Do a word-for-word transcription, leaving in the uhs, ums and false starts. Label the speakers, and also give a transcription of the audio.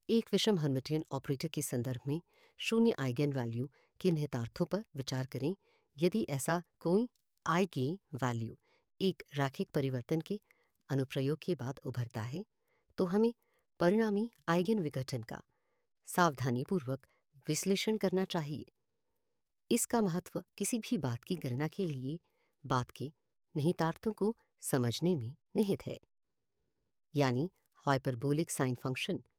Speaker 1: एक विषम Hermitian operator के संदर्भ में शून्य आइगन वैल्यू के निहितार्थों पर विचार करें। यदि ऐसा कोई आइगन वैल्यू एक रैखिक परिवर्तन के अनुप्रयोग के बाद उभरता है तो हमें परिणामी आइगन विघटन का सावधानीपूर्वक विश्लेषण करना चाहिए। इसका महत्व किसी भी बात की गणना के लिए बात के निहितार्थों को समझने में निहित है। यानी हाइपरबोलिक साइन फंक्शन